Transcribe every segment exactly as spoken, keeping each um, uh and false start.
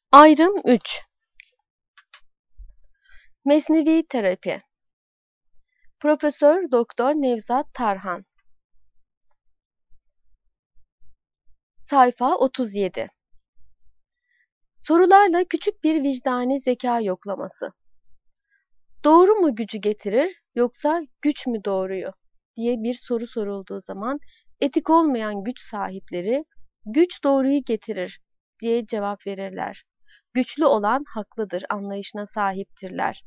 Ayrım üç. Mesnevi Terapi. Profesör Doktor Nevzat Tarhan. Sayfa otuz yedi. Sorularla küçük bir vicdani zeka yoklaması. Doğru mu gücü getirir, yoksa güç mü doğruyu diye bir soru sorulduğu zaman etik olmayan güç sahipleri güç doğruyu getirir diye cevap verirler. Güçlü olan haklıdır anlayışına sahiptirler.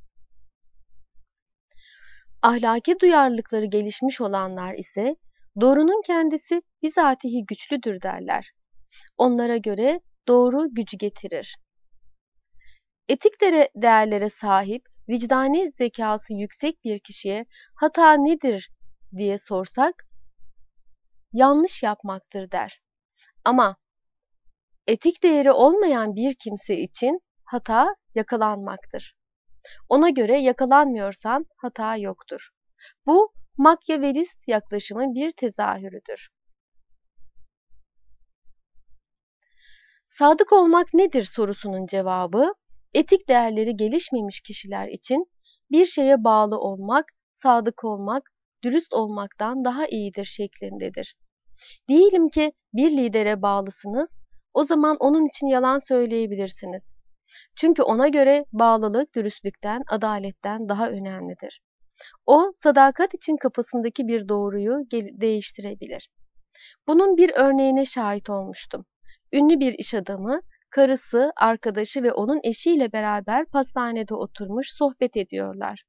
Ahlaki duyarlılıkları gelişmiş olanlar ise doğrunun kendisi bizatihi güçlüdür derler. Onlara göre doğru gücü getirir. Etik değerlere sahip, vicdani zekası yüksek bir kişiye hata nedir diye sorsak, yanlış yapmaktır der. Ama etik değeri olmayan bir kimse için hata yakalanmaktır. Ona göre yakalanmıyorsan hata yoktur. Bu Makyavelist yaklaşımın bir tezahürüdür. Sadık olmak nedir sorusunun cevabı, etik değerleri gelişmemiş kişiler için bir şeye bağlı olmak, sadık olmak, dürüst olmaktan daha iyidir şeklindedir. Diyelim ki bir lidere bağlısınız, o zaman onun için yalan söyleyebilirsiniz. Çünkü ona göre bağlılık dürüstlükten, adaletten daha önemlidir. O, sadakat için kafasındaki bir doğruyu değiştirebilir. Bunun bir örneğine şahit olmuştum. Ünlü bir iş adamı, karısı, arkadaşı ve onun eşiyle beraber pastanede oturmuş sohbet ediyorlar.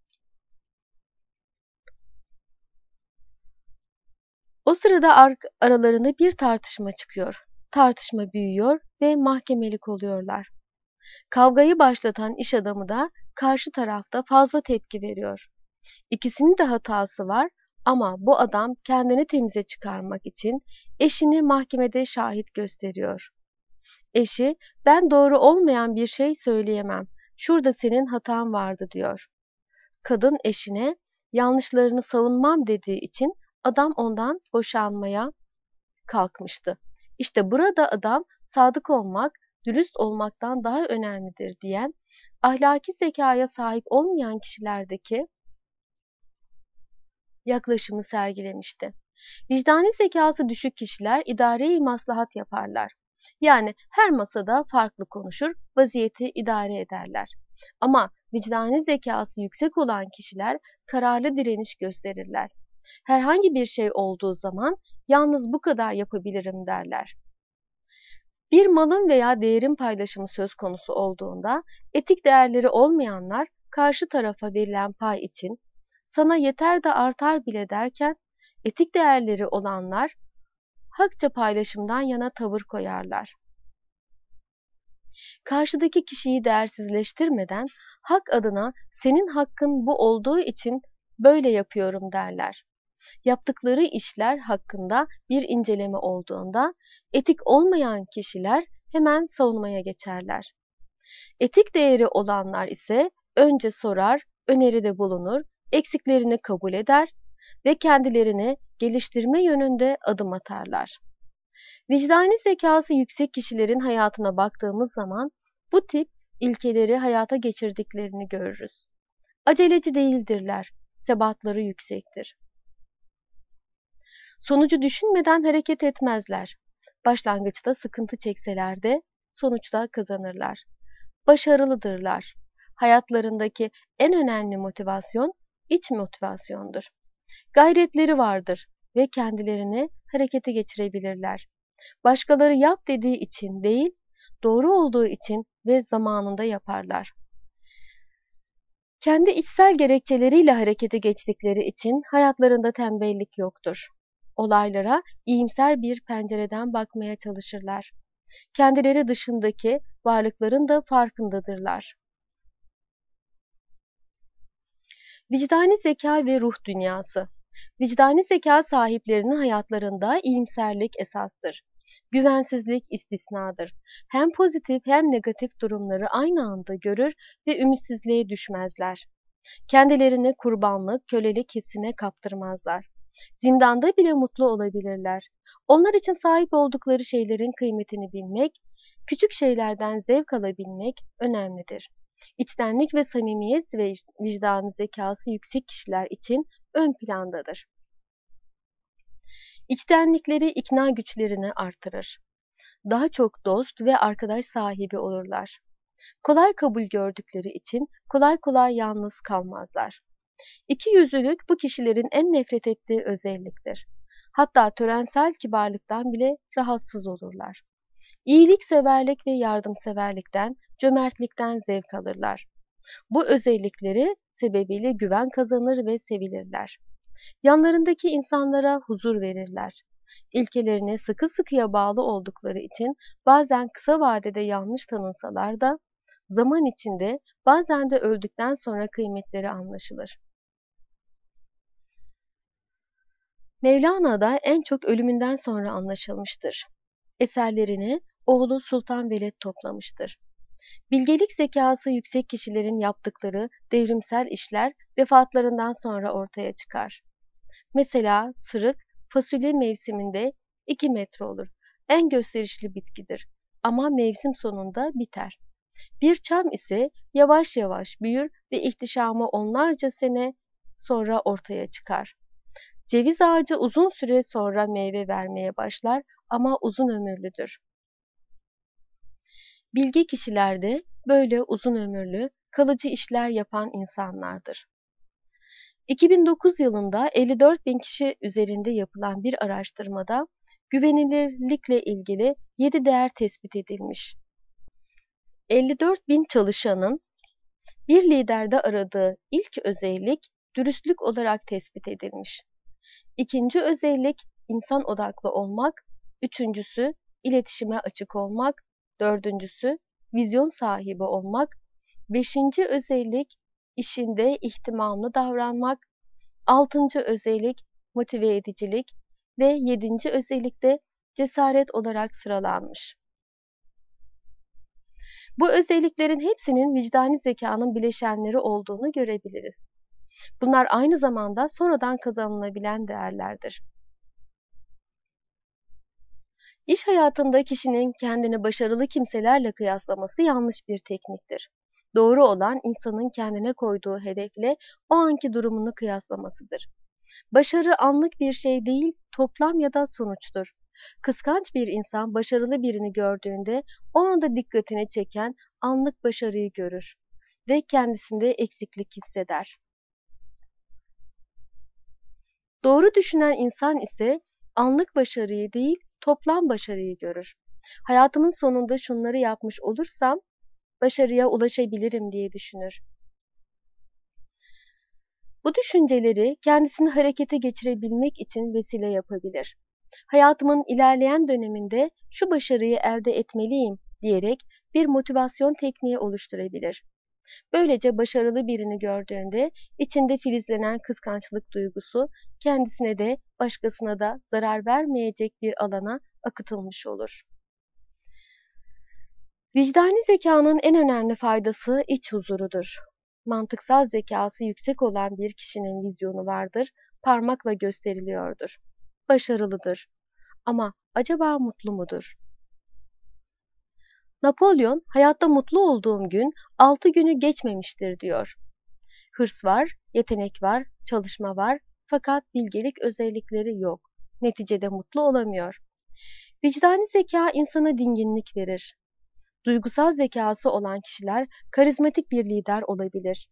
O sırada ar aralarında bir tartışma çıkıyor. Tartışma büyüyor ve mahkemelik oluyorlar. Kavgayı başlatan iş adamı da karşı tarafta fazla tepki veriyor. İkisinin de hatası var ama bu adam kendini temize çıkarmak için eşini mahkemede şahit gösteriyor. Eşi, ben doğru olmayan bir şey söyleyemem, şurada senin hatan vardı diyor. Kadın eşine yanlışlarını savunmam dediği için adam ondan boşanmaya kalkmıştı. İşte burada adam sadık olmak, dürüst olmaktan daha önemlidir diyen, ahlaki zekaya sahip olmayan kişilerdeki yaklaşımı sergilemişti. Vicdani zekası düşük kişiler idare-i maslahat yaparlar. Yani her masada farklı konuşur, vaziyeti idare ederler. Ama vicdani zekası yüksek olan kişiler kararlı direniş gösterirler. Herhangi bir şey olduğu zaman yalnız bu kadar yapabilirim derler. Bir malın veya değerin paylaşımı söz konusu olduğunda etik değerleri olmayanlar karşı tarafa verilen pay için sana yeter de artar bile derken etik değerleri olanlar hakça paylaşımdan yana tavır koyarlar. Karşıdaki kişiyi değersizleştirmeden hak adına senin hakkın bu olduğu için böyle yapıyorum derler. Yaptıkları işler hakkında bir inceleme olduğunda etik olmayan kişiler hemen savunmaya geçerler. Etik değeri olanlar ise önce sorar, öneride bulunur, eksiklerini kabul eder ve kendilerini geliştirme yönünde adım atarlar. Vicdani zekası yüksek kişilerin hayatına baktığımız zaman bu tip ilkeleri hayata geçirdiklerini görürüz. Aceleci değildirler, sebatları yüksektir. Sonucu düşünmeden hareket etmezler. Başlangıçta sıkıntı çekseler de sonuçta kazanırlar. Başarılıdırlar. Hayatlarındaki en önemli motivasyon iç motivasyondur. Gayretleri vardır ve kendilerini harekete geçirebilirler. Başkaları yap dediği için değil, doğru olduğu için ve zamanında yaparlar. Kendi içsel gerekçeleriyle harekete geçtikleri için hayatlarında tembellik yoktur. Olaylara iyimser bir pencereden bakmaya çalışırlar. Kendileri dışındaki varlıkların da farkındadırlar. Vicdani zeka ve ruh dünyası. Vicdani zeka sahiplerinin hayatlarında iyimserlik esastır. Güvensizlik istisnadır. Hem pozitif hem negatif durumları aynı anda görür ve ümitsizliğe düşmezler. Kendilerini kurbanlık, kölelik hissine kaptırmazlar. Zindanda bile mutlu olabilirler. Onlar için sahip oldukları şeylerin kıymetini bilmek, Küçük şeylerden zevk alabilmek önemlidir. İçtenlik ve samimiyet ve vicdanı zekası yüksek kişiler için ön plandadır. İçtenlikleri ikna güçlerini artırır. Daha çok dost ve arkadaş sahibi olurlar. Kolay kabul gördükleri için kolay kolay yalnız kalmazlar. İkiyüzlülük bu kişilerin en nefret ettiği özelliktir. Hatta törensel kibarlıktan bile rahatsız olurlar. İyilikseverlik ve yardımseverlikten, cömertlikten zevk alırlar. Bu özellikleri sebebiyle güven kazanır ve sevilirler. Yanlarındaki insanlara huzur verirler. İlkelerine sıkı sıkıya bağlı oldukları için bazen kısa vadede yanlış tanınsalar da zaman içinde bazen de öldükten sonra kıymetleri anlaşılır. Mevlana'da en çok ölümünden sonra anlaşılmıştır. Eserlerini oğlu Sultan Veled toplamıştır. Bilgelik zekası yüksek kişilerin yaptıkları devrimsel işler vefatlarından sonra ortaya çıkar. Mesela sırık, fasulye mevsiminde iki metre olur. En gösterişli bitkidir ama mevsim sonunda biter. Bir çam ise yavaş yavaş büyür ve ihtişamı onlarca sene sonra ortaya çıkar. Ceviz ağacı uzun süre sonra meyve vermeye başlar ama uzun ömürlüdür. Bilge kişiler de böyle uzun ömürlü, kalıcı işler yapan insanlardır. iki bin dokuz yılında elli dört bin kişi üzerinde yapılan bir araştırmada güvenilirlikle ilgili yedi değer tespit edilmiş. elli dört bin çalışanın bir liderde aradığı ilk özellik dürüstlük olarak tespit edilmiş. İkinci özellik insan odaklı olmak, üçüncüsü iletişime açık olmak, dördüncüsü vizyon sahibi olmak, beşinci özellik işinde ihtimamlı davranmak, altıncı özellik motive edicilik ve yedinci özellik de cesaret olarak sıralanmış. Bu özelliklerin hepsinin vicdani zekanın bileşenleri olduğunu görebiliriz. Bunlar aynı zamanda sonradan kazanılabilen değerlerdir. İş hayatında kişinin kendini başarılı kimselerle kıyaslaması yanlış bir tekniktir. Doğru olan insanın kendine koyduğu hedefle o anki durumunu kıyaslamasıdır. Başarı anlık bir şey değil, toplam ya da sonuçtur. Kıskanç bir insan başarılı birini gördüğünde o anda dikkatini çeken anlık başarıyı görür ve kendisinde eksiklik hisseder. Doğru düşünen insan ise anlık başarıyı değil, toplam başarıyı görür. Hayatımın sonunda şunları yapmış olursam başarıya ulaşabilirim diye düşünür. Bu düşünceleri kendisini harekete geçirebilmek için vesile yapabilir. Hayatımın ilerleyen döneminde şu başarıyı elde etmeliyim diyerek bir motivasyon tekniği oluşturabilir. Böylece başarılı birini gördüğünde içinde filizlenen kıskançlık duygusu kendisine de başkasına da zarar vermeyecek bir alana akıtılmış olur. Vicdani zekanın en önemli faydası iç huzurudur. Mantıksal zekası yüksek olan bir kişinin vizyonu vardır, parmakla gösteriliyordur. Başarılıdır. Ama acaba mutlu mudur? Napolyon, hayatta mutlu olduğum gün altı günü geçmemiştir diyor. Hırs var, yetenek var, çalışma var fakat bilgelik özellikleri yok. Neticede mutlu olamıyor. Vicdani zeka insana dinginlik verir. Duygusal zekası olan kişiler karizmatik bir lider olabilir.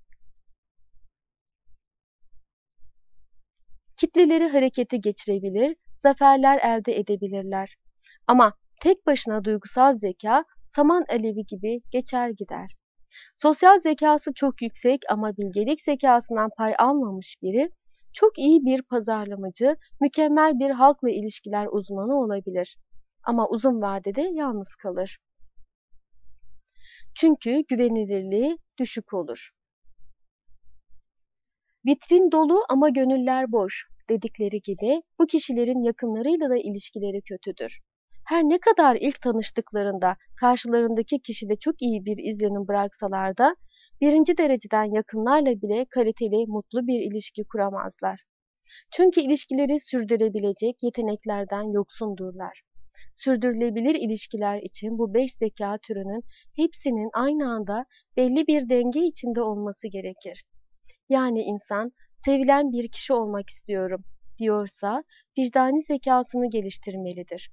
Kitleleri harekete geçirebilir, zaferler elde edebilirler. Ama tek başına duygusal zeka saman alevi gibi geçer gider. Sosyal zekası çok yüksek ama bilgelik zekasından pay almamış biri, çok iyi bir pazarlamacı, mükemmel bir halkla ilişkiler uzmanı olabilir. Ama uzun vadede yalnız kalır. Çünkü güvenilirliği düşük olur. Vitrin dolu ama gönüller boş dedikleri gibi bu kişilerin yakınlarıyla da ilişkileri kötüdür. Her ne kadar ilk tanıştıklarında karşılarındaki kişide çok iyi bir izlenim bıraksalar da birinci dereceden yakınlarla bile kaliteli, mutlu bir ilişki kuramazlar. Çünkü ilişkileri sürdürebilecek yeteneklerden yoksundurlar. Sürdürülebilir ilişkiler için bu beş zeka türünün hepsinin aynı anda belli bir denge içinde olması gerekir. Yani insan sevilen bir kişi olmak istiyorum diyorsa vicdani zekasını geliştirmelidir.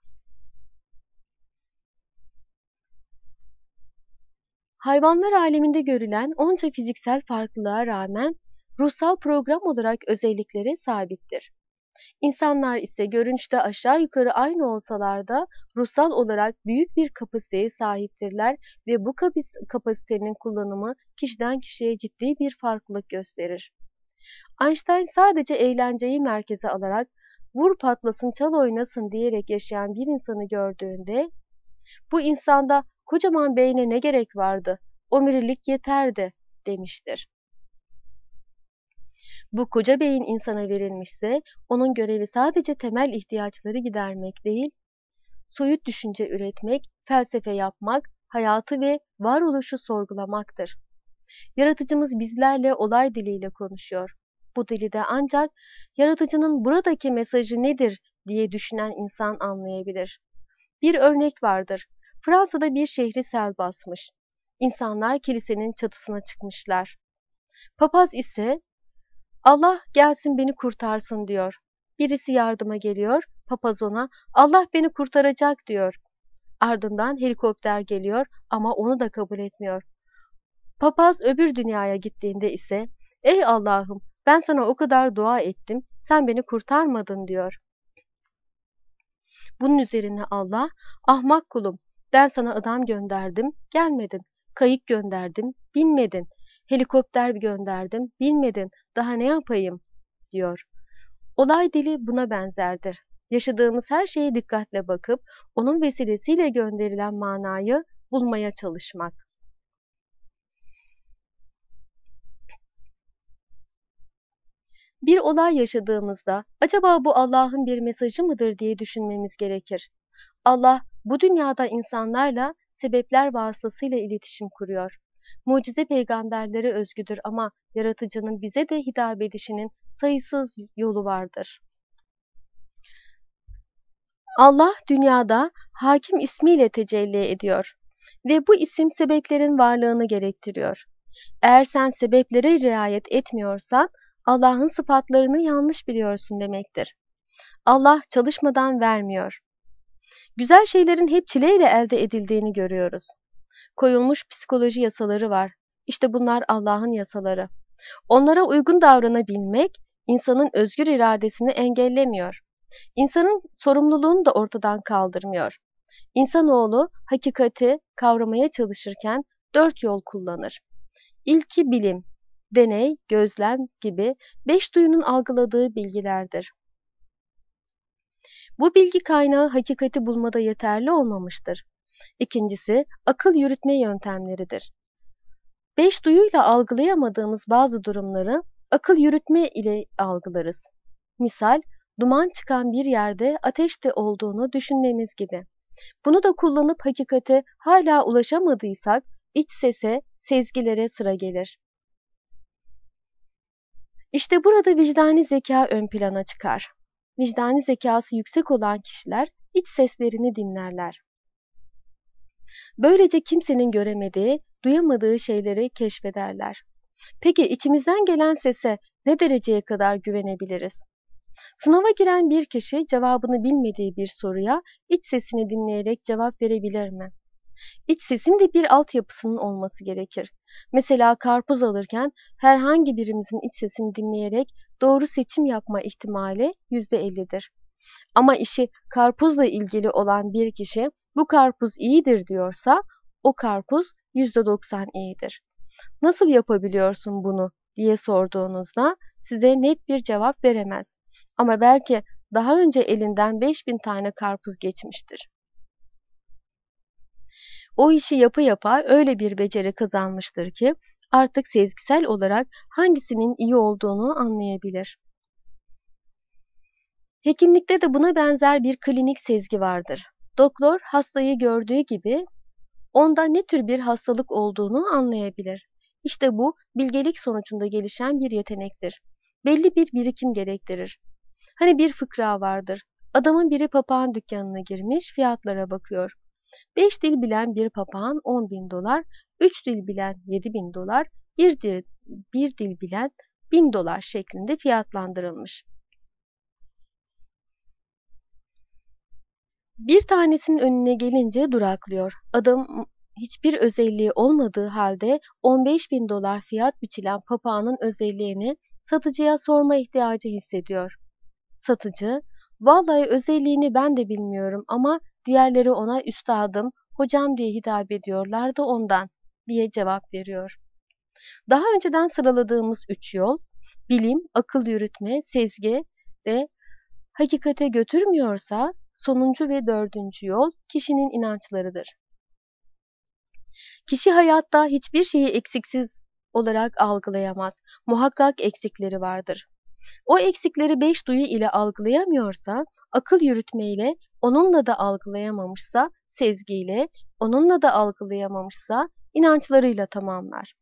Hayvanlar aleminde görülen onca fiziksel farklılığa rağmen ruhsal program olarak özelliklere sahiptir. İnsanlar ise görünüşte aşağı yukarı aynı olsalar da ruhsal olarak büyük bir kapasiteye sahiptirler ve bu kapis- kapasitenin kullanımı kişiden kişiye ciddi bir farklılık gösterir. Einstein sadece eğlenceyi merkeze alarak vur patlasın çal oynasın diyerek yaşayan bir insanı gördüğünde bu insanda kocaman beyne ne gerek vardı, omurilik yeterdi demiştir. Bu koca beyin insana verilmişse onun görevi sadece temel ihtiyaçları gidermek değil, soyut düşünce üretmek, felsefe yapmak, hayatı ve varoluşu sorgulamaktır. Yaratıcımız bizlerle olay diliyle konuşuyor. Bu dili de ancak yaratıcının buradaki mesajı nedir diye düşünen insan anlayabilir. Bir örnek vardır. Fransa'da bir şehri sel basmış. İnsanlar kilisenin çatısına çıkmışlar. Papaz ise Allah gelsin beni kurtarsın diyor. Birisi yardıma geliyor, papaz ona Allah beni kurtaracak diyor. Ardından helikopter geliyor ama onu da kabul etmiyor. Papaz öbür dünyaya gittiğinde ise ey Allah'ım ben sana o kadar dua ettim, sen beni kurtarmadın diyor. Bunun üzerine Allah, ahmak kulum, ben sana adam gönderdim, gelmedin. Kayık gönderdim, binmedin. Helikopter gönderdim, binmedin. Daha ne yapayım? Diyor. Olay dili buna benzerdir. Yaşadığımız her şeye dikkatle bakıp, onun vesilesiyle gönderilen manayı bulmaya çalışmak. Bir olay yaşadığımızda, acaba bu Allah'ın bir mesajı mıdır diye düşünmemiz gerekir. Allah bu dünyada insanlarla sebepler vasıtasıyla iletişim kuruyor. Mucize peygamberlere özgüdür ama yaratıcının bize de hitap edişinin sayısız yolu vardır. Allah dünyada hakim ismiyle tecelli ediyor ve bu isim sebeplerin varlığını gerektiriyor. Eğer sen sebeplere riayet etmiyorsan Allah'ın sıfatlarını yanlış biliyorsun demektir. Allah çalışmadan vermiyor. Güzel şeylerin hep çileyle elde edildiğini görüyoruz. Koyulmuş psikoloji yasaları var. İşte bunlar Allah'ın yasaları. Onlara uygun davranabilmek insanın özgür iradesini engellemiyor. İnsanın sorumluluğunu da ortadan kaldırmıyor. İnsanoğlu hakikati kavramaya çalışırken dört yol kullanır. İlki bilim, deney, gözlem gibi beş duyunun algıladığı bilgilerdir. Bu bilgi kaynağı hakikati bulmada yeterli olmamıştır. İkincisi, akıl yürütme yöntemleridir. Beş duyuyla algılayamadığımız bazı durumları akıl yürütme ile algılarız. Misal, duman çıkan bir yerde ateş de olduğunu düşünmemiz gibi. Bunu da kullanıp hakikate hala ulaşamadıysak iç sese, sezgilere sıra gelir. İşte burada vicdani zeka ön plana çıkar. Vicdani zekası yüksek olan kişiler iç seslerini dinlerler. Böylece kimsenin göremediği, duyamadığı şeyleri keşfederler. Peki içimizden gelen sese ne dereceye kadar güvenebiliriz? Sınava giren bir kişi cevabını bilmediği bir soruya iç sesini dinleyerek cevap verebilir mi? İç sesin de bir altyapısının olması gerekir. Mesela karpuz alırken herhangi birimizin iç sesini dinleyerek doğru seçim yapma ihtimali yüzde ellidir. Ama işi karpuzla ilgili olan bir kişi bu karpuz iyidir diyorsa o karpuz yüzde doksan iyidir. Nasıl yapabiliyorsun bunu diye sorduğunuzda size net bir cevap veremez. Ama belki daha önce elinden beş bin tane karpuz geçmiştir. O işi yapa yapa öyle bir beceri kazanmıştır ki artık sezgisel olarak hangisinin iyi olduğunu anlayabilir. Hekimlikte de buna benzer bir klinik sezgi vardır. Doktor hastayı gördüğü gibi onda ne tür bir hastalık olduğunu anlayabilir. İşte bu bilgelik sonucunda gelişen bir yetenektir. Belli bir birikim gerektirir. Hani bir fıkra vardır. Adamın biri papağan dükkanına girmiş, fiyatlara bakıyor. Beş dil bilen bir papağan on bin dolar, üç dil bilen yedi bin dolar, bir dil, bir dil bilen bin dolar şeklinde fiyatlandırılmış. Bir tanesinin önüne gelince duraklıyor. Adam hiçbir özelliği olmadığı halde on beş bin dolar fiyat biçilen papağanın özelliğini satıcıya sorma ihtiyacı hissediyor. Satıcı, "Vallahi özelliğini ben de bilmiyorum ama diğerleri ona üstadım, hocam diye hitap ediyorlar da ondan," diye cevap veriyor. Daha önceden sıraladığımız üç yol, bilim, akıl yürütme, sezgi ve hakikate götürmüyorsa, sonuncu ve dördüncü yol kişinin inançlarıdır. Kişi hayatta hiçbir şeyi eksiksiz olarak algılayamaz. Muhakkak eksikleri vardır. O eksikleri beş duyu ile algılayamıyorsa, akıl yürütmeyle, onunla da algılayamamışsa, sezgiyle, onunla da algılayamamışsa, inançlarıyla tamamlar.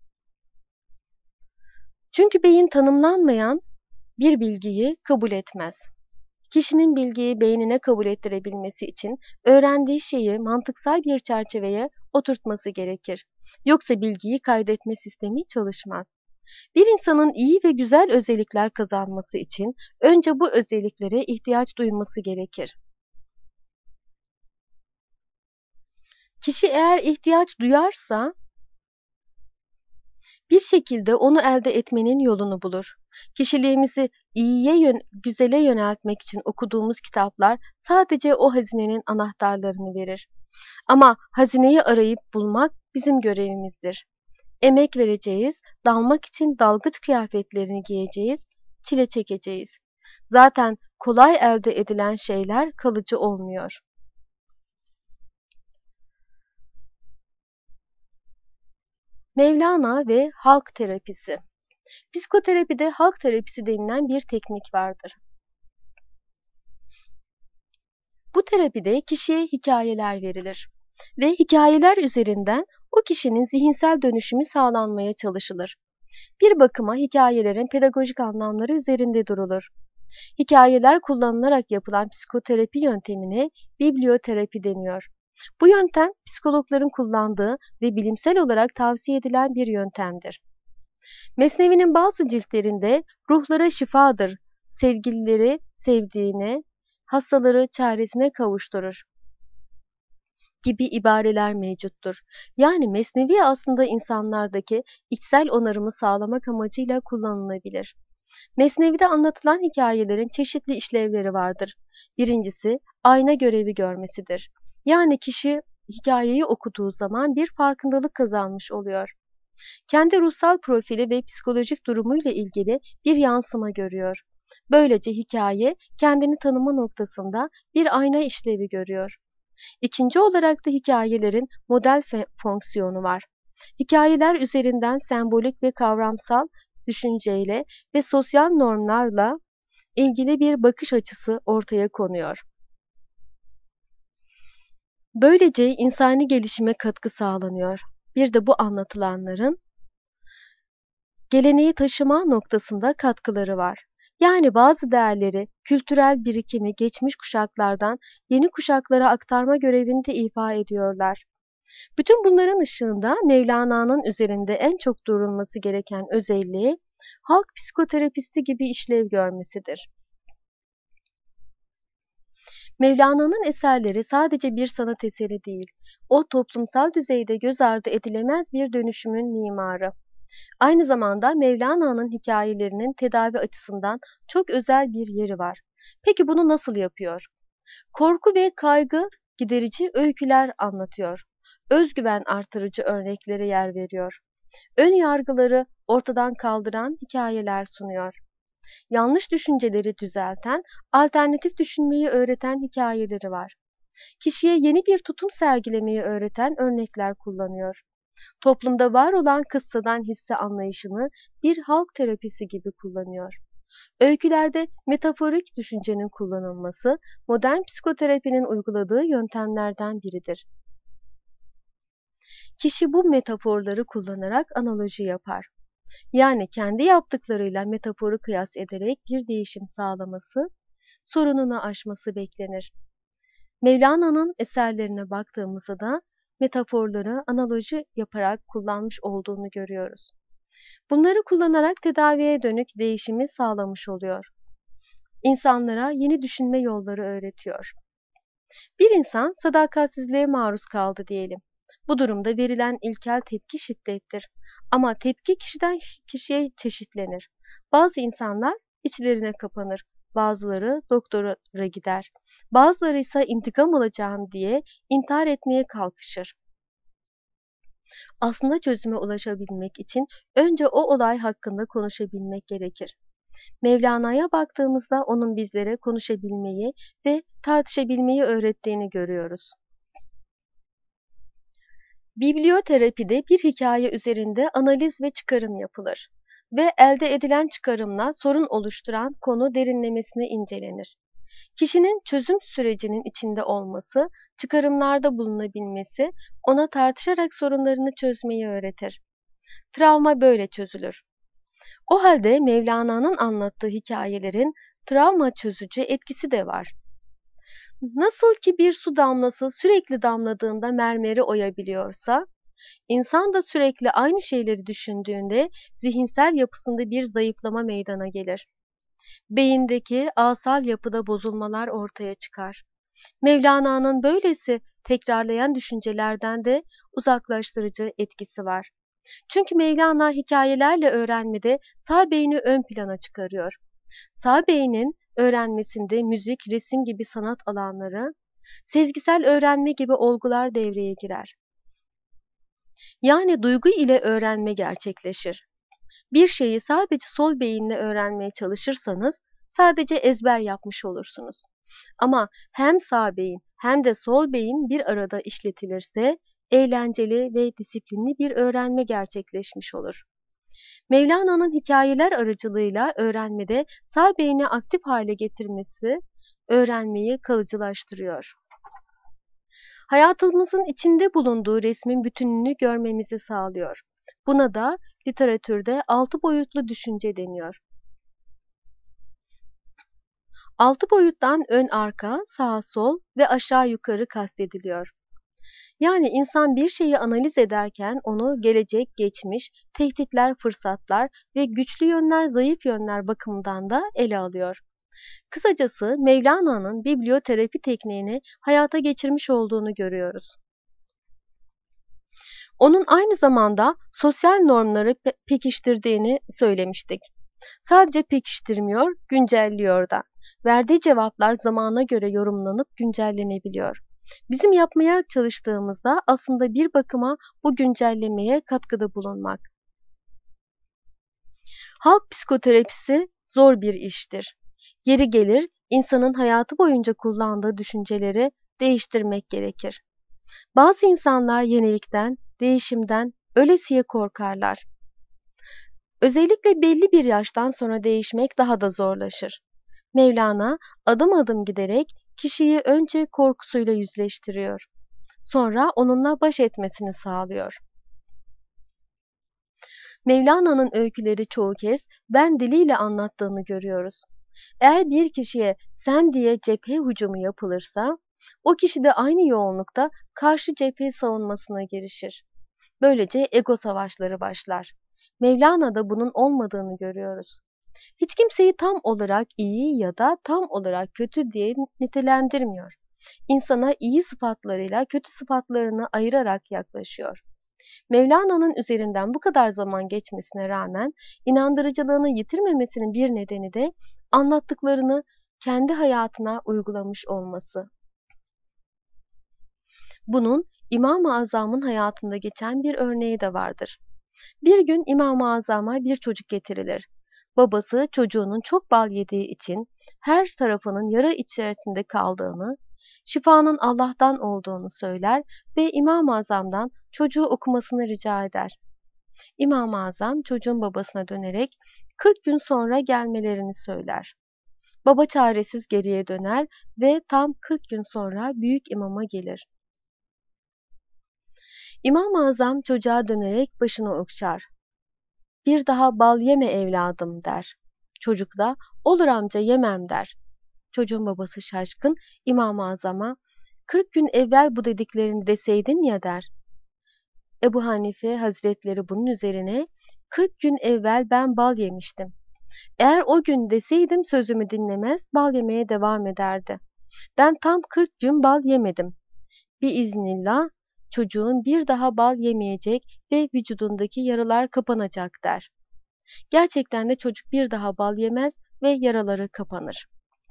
Çünkü beyin tanımlanmayan bir bilgiyi kabul etmez. Kişinin bilgiyi beynine kabul ettirebilmesi için öğrendiği şeyi mantıksal bir çerçeveye oturtması gerekir. Yoksa bilgiyi kaydetme sistemi çalışmaz. Bir insanın iyi ve güzel özellikler kazanması için önce bu özelliklere ihtiyaç duyması gerekir. Kişi eğer ihtiyaç duyarsa bir şekilde onu elde etmenin yolunu bulur. Kişiliğimizi iyiye, yön güzele yöneltmek için okuduğumuz kitaplar sadece o hazinenin anahtarlarını verir. Ama hazineyi arayıp bulmak bizim görevimizdir. Emek vereceğiz, dalmak için dalgıç kıyafetlerini giyeceğiz, çile çekeceğiz. Zaten kolay elde edilen şeyler kalıcı olmuyor. Mevlana ve halk terapisi. Psikoterapide halk terapisi denilen bir teknik vardır. Bu terapide kişiye hikayeler verilir ve hikayeler üzerinden o kişinin zihinsel dönüşümü sağlanmaya çalışılır. Bir bakıma hikayelerin pedagojik anlamları üzerinde durulur. Hikayeler kullanılarak yapılan psikoterapi yöntemine biblioterapi deniyor. Bu yöntem psikologların kullandığı ve bilimsel olarak tavsiye edilen bir yöntemdir. Mesnevi'nin bazı ciltlerinde ruhlara şifadır, sevgilileri sevdiğine, hastaları çaresine kavuşturur gibi ibareler mevcuttur. Yani Mesnevi aslında insanlardaki içsel onarımı sağlamak amacıyla kullanılabilir. Mesnevi'de anlatılan hikayelerin çeşitli işlevleri vardır. Birincisi, ayna görevi görmesidir. Yani kişi hikayeyi okuduğu zaman bir farkındalık kazanmış oluyor. Kendi ruhsal profili ve psikolojik durumuyla ilgili bir yansıma görüyor. Böylece hikaye kendini tanıma noktasında bir ayna işlevi görüyor. İkinci olarak da hikayelerin model fonksiyonu var. Hikayeler üzerinden sembolik ve kavramsal düşünceyle ve sosyal normlarla ilgili bir bakış açısı ortaya konuyor. Böylece insani gelişime katkı sağlanıyor. Bir de bu anlatılanların geleneği taşıma noktasında katkıları var. Yani bazı değerleri, kültürel birikimi geçmiş kuşaklardan yeni kuşaklara aktarma görevini de ifa ediyorlar. Bütün bunların ışığında Mevlana'nın üzerinde en çok durulması gereken özelliği halk psikoterapisti gibi işlev görmesidir. Mevlana'nın eserleri sadece bir sanat eseri değil, o toplumsal düzeyde göz ardı edilemez bir dönüşümün mimarı. Aynı zamanda Mevlana'nın hikayelerinin tedavi açısından çok özel bir yeri var. Peki bunu nasıl yapıyor? Korku ve kaygı giderici öyküler anlatıyor. Özgüven artırıcı örneklere yer veriyor. Ön yargıları ortadan kaldıran hikayeler sunuyor. Yanlış düşünceleri düzelten, alternatif düşünmeyi öğreten hikayeleri var. Kişiye yeni bir tutum sergilemeyi öğreten örnekler kullanıyor. Toplumda var olan kıssadan hisse anlayışını bir halk terapisi gibi kullanıyor. Öykülerde metaforik düşüncenin kullanılması modern psikoterapinin uyguladığı yöntemlerden biridir. Kişi bu metaforları kullanarak analoji yapar. Yani kendi yaptıklarıyla metaforu kıyas ederek bir değişim sağlaması sorununu aşması beklenir. Mevlana'nın eserlerine baktığımızda da metaforları analoji yaparak kullanmış olduğunu görüyoruz. Bunları kullanarak tedaviye dönük değişimi sağlamış oluyor. İnsanlara yeni düşünme yolları öğretiyor. Bir insan sadakatsizliğe maruz kaldı diyelim. Bu durumda verilen ilkel tepki şiddettir. Ama tepki kişiden kişiye çeşitlenir. Bazı insanlar içlerine kapanır. Bazıları doktora gider. Bazıları ise intikam alacağım diye intihar etmeye kalkışır. Aslında çözüme ulaşabilmek için önce o olay hakkında konuşabilmek gerekir. Mevlana'ya baktığımızda onun bizlere konuşabilmeyi ve tartışabilmeyi öğrettiğini görüyoruz. Biblioterapide bir hikaye üzerinde analiz ve çıkarım yapılır ve elde edilen çıkarımla sorun oluşturan konu derinlemesine incelenir. Kişinin çözüm sürecinin içinde olması, çıkarımlarda bulunabilmesi, ona tartışarak sorunlarını çözmeyi öğretir. Travma böyle çözülür. O halde Mevlana'nın anlattığı hikayelerin travma çözücü etkisi de var. Nasıl ki bir su damlası sürekli damladığında mermeri oyabiliyorsa, insan da sürekli aynı şeyleri düşündüğünde zihinsel yapısında bir zayıflama meydana gelir. Beyindeki asal yapıda bozulmalar ortaya çıkar. Mevlana'nın böylesi tekrarlayan düşüncelerden de uzaklaştırıcı etkisi var. Çünkü Mevlana hikayelerle öğrenmede sağ beyni ön plana çıkarıyor. Sağ beynin öğrenmesinde müzik, resim gibi sanat alanları, sezgisel öğrenme gibi olgular devreye girer. Yani duygu ile öğrenme gerçekleşir. Bir şeyi sadece sol beyinle öğrenmeye çalışırsanız sadece ezber yapmış olursunuz. Ama hem sağ beyin hem de sol beyin bir arada işletilirse eğlenceli ve disiplinli bir öğrenme gerçekleşmiş olur. Mevlana'nın hikayeler aracılığıyla öğrenmede sağ beyni aktif hale getirmesi öğrenmeyi kalıcılaştırıyor. Hayatımızın içinde bulunduğu resmin bütününü görmemizi sağlıyor. Buna da literatürde altı boyutlu düşünce deniyor. Altı boyuttan ön arka, sağ sol ve aşağı yukarı kastediliyor. Yani insan bir şeyi analiz ederken onu gelecek, geçmiş, tehditler, fırsatlar ve güçlü yönler, zayıf yönler bakımından da ele alıyor. Kısacası Mevlana'nın biblioterapi tekniğini hayata geçirmiş olduğunu görüyoruz. Onun aynı zamanda sosyal normları pe- pekiştirdiğini söylemiştik. Sadece pekiştirmiyor, güncelliyor da. Verdiği cevaplar zamana göre yorumlanıp güncellenebiliyor. Bizim yapmaya çalıştığımızda aslında bir bakıma bu güncellemeye katkıda bulunmak. Halk psikoterapisi zor bir iştir. Yeri gelir insanın hayatı boyunca kullandığı düşünceleri değiştirmek gerekir. Bazı insanlar yenilikten, değişimden ölesiye korkarlar. Özellikle belli bir yaştan sonra değişmek daha da zorlaşır. Mevlana adım adım giderek kişiyi önce korkusuyla yüzleştiriyor. Sonra onunla baş etmesini sağlıyor. Mevlana'nın öyküleri çoğu kez ben diliyle anlattığını görüyoruz. Eğer bir kişiye sen diye cephe hücumu yapılırsa, o kişi de aynı yoğunlukta karşı cephe savunmasına girişir. Böylece ego savaşları başlar. Mevlana'da bunun olmadığını görüyoruz. Hiç kimseyi tam olarak iyi ya da tam olarak kötü diye nitelendirmiyor. İnsana iyi sıfatlarıyla kötü sıfatlarını ayırarak yaklaşıyor. Mevlana'nın üzerinden bu kadar zaman geçmesine rağmen inandırıcılığını yitirmemesinin bir nedeni de anlattıklarını kendi hayatına uygulamış olması. Bunun İmam-ı Azam'ın hayatında geçen bir örneği de vardır. Bir gün İmam-ı Azam'a bir çocuk getirilir. Babası çocuğunun çok bal yediği için her tarafının yara içerisinde kaldığını, şifanın Allah'tan olduğunu söyler ve İmam-ı Azam'dan çocuğu okumasını rica eder. İmam-ı Azam çocuğun babasına dönerek kırk gün sonra gelmelerini söyler. Baba çaresiz geriye döner ve tam kırk gün sonra büyük imama gelir. İmam-ı Azam çocuğa dönerek başını okşar. Bir daha bal yeme evladım der. Çocuk da olur amca yemem der. Çocuğun babası şaşkın İmam-ı Azam'a kırk gün evvel bu dediklerini deseydin ya der. Ebu Hanife Hazretleri bunun üzerine kırk gün evvel ben bal yemiştim. Eğer o gün deseydim sözümü dinlemez, bal yemeye devam ederdi. Ben tam kırk gün bal yemedim. Biiznillah çocuğun bir daha bal yemeyecek ve vücudundaki yaralar kapanacak der. Gerçekten de çocuk bir daha bal yemez ve yaraları kapanır.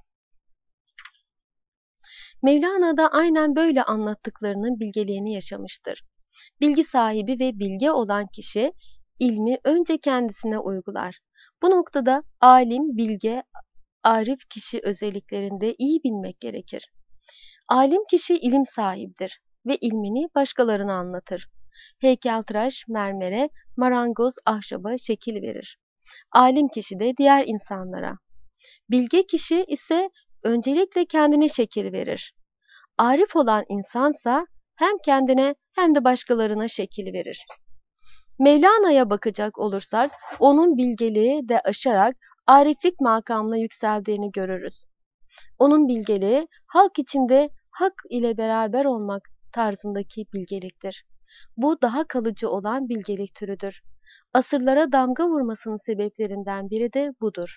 Mevlana da aynen böyle anlattıklarının bilgeliğini yaşamıştır. Bilgi sahibi ve bilge olan kişi ilmi önce kendisine uygular. Bu noktada alim, bilge, arif kişi özelliklerinde iyi bilmek gerekir. Alim kişi ilim sahibidir ve ilmini başkalarına anlatır. Heykeltıraş mermere, marangoz ahşaba şekil verir. Alim kişi de diğer insanlara. Bilge kişi ise öncelikle kendine şekil verir. Arif olan insansa hem kendine hem de başkalarına şekil verir. Mevlana'ya bakacak olursak onun bilgeliği de aşarak ariflik makamına yükseldiğini görürüz. Onun bilgeliği halk içinde hak ile beraber olmak tarzındaki bilgeliktir. Bu daha kalıcı olan bilgelik türüdür. Asırlara damga vurmasının sebeplerinden biri de budur.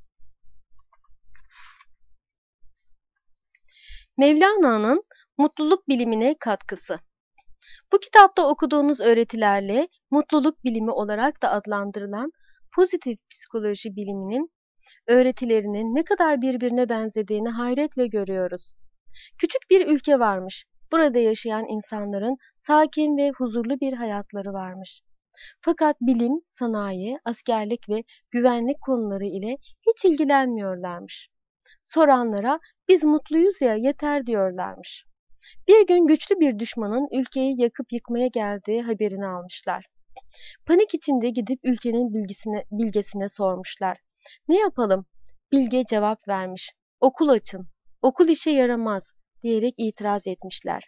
Mevlana'nın mutluluk bilimine katkısı. Bu kitapta okuduğunuz öğretilerle mutluluk bilimi olarak da adlandırılan pozitif psikoloji biliminin öğretilerinin ne kadar birbirine benzediğini hayretle görüyoruz. Küçük bir ülke varmış. Burada yaşayan insanların sakin ve huzurlu bir hayatları varmış. Fakat bilim, sanayi, askerlik ve güvenlik konuları ile hiç ilgilenmiyorlarmış. Soranlara biz mutluyuz ya yeter diyorlarmış. Bir gün güçlü bir düşmanın ülkeyi yakıp yıkmaya geldiği haberini almışlar. Panik içinde gidip ülkenin bilgisine, bilgesine sormuşlar. Ne yapalım? Bilge cevap vermiş. Okul açın. Okul işe yaramaz diyerek itiraz etmişler.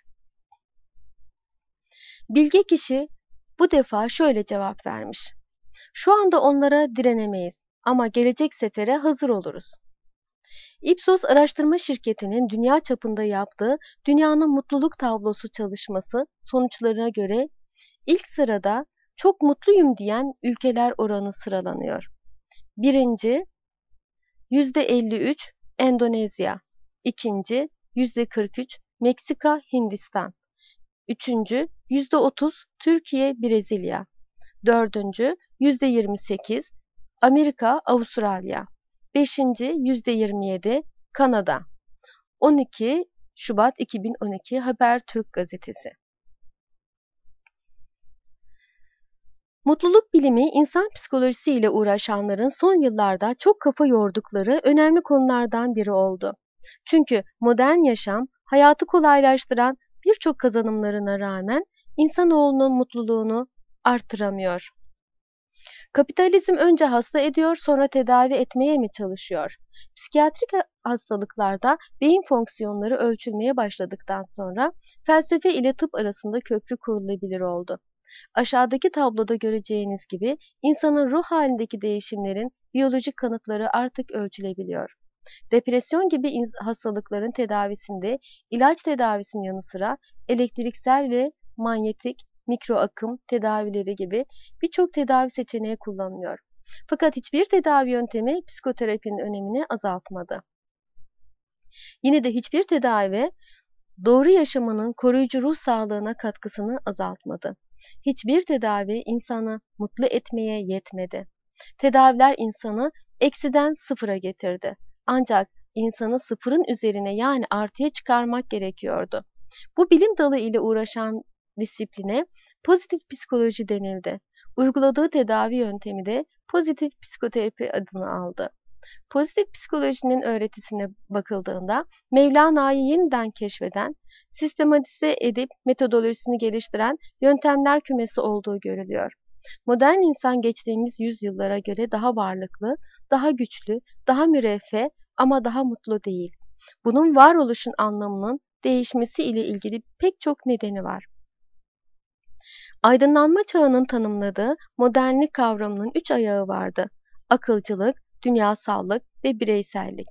Bilge kişi bu defa şöyle cevap vermiş. Şu anda onlara direnemeyiz ama gelecek sefere hazır oluruz. Ipsos araştırma şirketinin dünya çapında yaptığı Dünyanın Mutluluk Tablosu çalışması sonuçlarına göre ilk sırada çok mutluyum diyen ülkeler oranı sıralanıyor. Birinci, yüzde elli üç Endonezya. İkinci, yüzde kırk üç Meksika, Hindistan. Üçüncü, yüzde otuz Türkiye, Brezilya. Dördüncü, yüzde yirmi sekiz Amerika, Avustralya. Beşinci, yüzde yirmi yedi Kanada. on iki Şubat iki bin on iki Habertürk gazetesi. Mutluluk bilimi insan psikolojisi ile uğraşanların son yıllarda çok kafa yordukları önemli konulardan biri oldu. Çünkü modern yaşam hayatı kolaylaştıran birçok kazanımlarına rağmen insanoğlunun mutluluğunu artıramıyor. Kapitalizm önce hasta ediyor, sonra tedavi etmeye mi çalışıyor? Psikiyatrik hastalıklarda beyin fonksiyonları ölçülmeye başladıktan sonra felsefe ile tıp arasında köprü kurulabilir oldu. Aşağıdaki tabloda göreceğiniz gibi insanın ruh halindeki değişimlerin biyolojik kanıtları artık ölçülebiliyor. Depresyon gibi hastalıkların tedavisinde ilaç tedavisinin yanı sıra elektriksel ve manyetik mikro akım tedavileri gibi birçok tedavi seçeneği kullanılıyor. Fakat hiçbir tedavi yöntemi psikoterapinin önemini azaltmadı. Yine de hiçbir tedavi doğru yaşamanın koruyucu ruh sağlığına katkısını azaltmadı. Hiçbir tedavi insanı mutlu etmeye yetmedi. Tedaviler insanı eksiden sıfıra getirdi. Ancak insanı sıfırın üzerine yani artıya çıkarmak gerekiyordu. Bu bilim dalı ile uğraşan disipline pozitif psikoloji denildi. Uyguladığı tedavi yöntemi de pozitif psikoterapi adını aldı. Pozitif psikolojinin öğretisine bakıldığında Mevlana'yı yeniden keşfeden, sistematize edip metodolojisini geliştiren yöntemler kümesi olduğu görülüyor. Modern insan geçtiğimiz yüzyıllara göre daha varlıklı, daha güçlü, daha müreffeh ama daha mutlu değil. Bunun varoluşun anlamının değişmesi ile ilgili pek çok nedeni var. Aydınlanma çağının tanımladığı modernlik kavramının üç ayağı vardı. Akılcılık, dünyasallık ve bireysellik.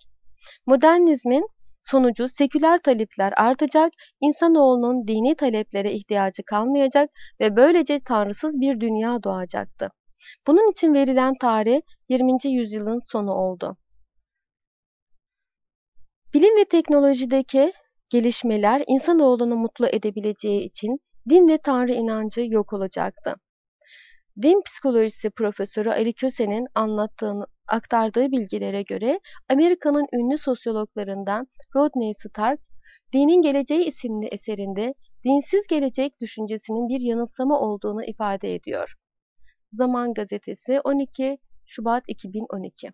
Modernizmin sonucu seküler talepler artacak, insanoğlunun dini taleplere ihtiyacı kalmayacak ve böylece tanrısız bir dünya doğacaktı. Bunun için verilen tarih yirminci yüzyılın sonu oldu. Bilim ve teknolojideki gelişmeler insanoğlunu mutlu edebileceği için din ve tanrı inancı yok olacaktı. Din psikolojisi profesörü Ali Köse'nin anlattığını, aktardığı bilgilere göre Amerika'nın ünlü sosyologlarından Rodney Stark, Dinin Geleceği isimli eserinde dinsiz gelecek düşüncesinin bir yanılsama olduğunu ifade ediyor. Zaman Gazetesi on iki Şubat iki bin on iki.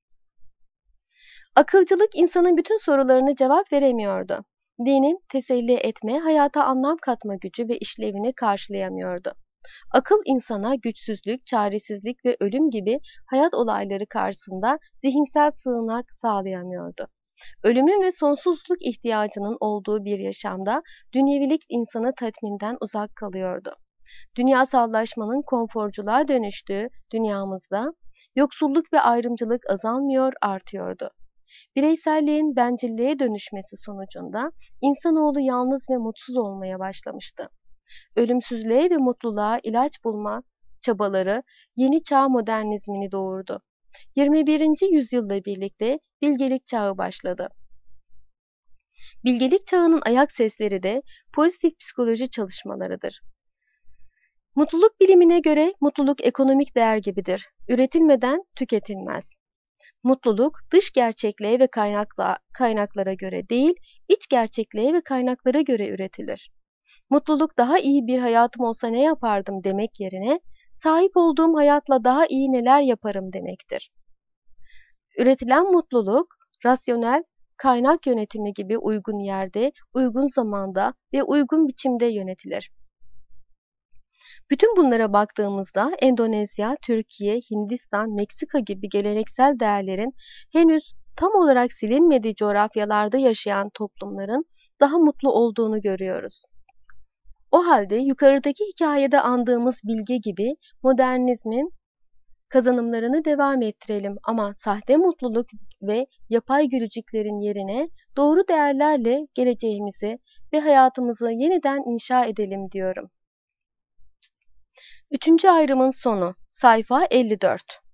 Akılcılık insanın bütün sorularına cevap veremiyordu. Dinin teselli etme, hayata anlam katma gücü ve işlevini karşılayamıyordu. Akıl insana güçsüzlük, çaresizlik ve ölüm gibi hayat olayları karşısında zihinsel sığınak sağlayamıyordu. Ölümün ve sonsuzluk ihtiyacının olduğu bir yaşamda dünyevilik insanı tatminden uzak kalıyordu. Dünyasallaşmanın konforculuğa dönüştüğü dünyamızda yoksulluk ve ayrımcılık azalmıyor, artıyordu. Bireyselliğin bencilliğe dönüşmesi sonucunda insanoğlu yalnız ve mutsuz olmaya başlamıştı. Ölümsüzlüğe ve mutluluğa ilaç bulma çabaları yeni çağ modernizmini doğurdu. yirmi birinci yüzyılla birlikte bilgelik çağı başladı. Bilgelik çağının ayak sesleri de pozitif psikoloji çalışmalarıdır. Mutluluk bilimine göre mutluluk ekonomik değer gibidir. Üretilmeden tüketilmez. Mutluluk dış gerçekliğe ve kaynakla, kaynaklara göre değil, iç gerçekliğe ve kaynaklara göre üretilir. Mutluluk daha iyi bir hayatım olsa ne yapardım demek yerine sahip olduğum hayatla daha iyi neler yaparım demektir. Üretilen mutluluk rasyonel kaynak yönetimi gibi uygun yerde, uygun zamanda ve uygun biçimde yönetilir. Bütün bunlara baktığımızda Endonezya, Türkiye, Hindistan, Meksika gibi geleneksel değerlerin henüz tam olarak silinmediği coğrafyalarda yaşayan toplumların daha mutlu olduğunu görüyoruz. O halde yukarıdaki hikayede andığımız bilge gibi modernizmin kazanımlarını devam ettirelim ama sahte mutluluk ve yapay gülücüklerin yerine doğru değerlerle geleceğimizi ve hayatımızı yeniden inşa edelim diyorum. Üçüncü ayrımın sonu. Sayfa elli dört.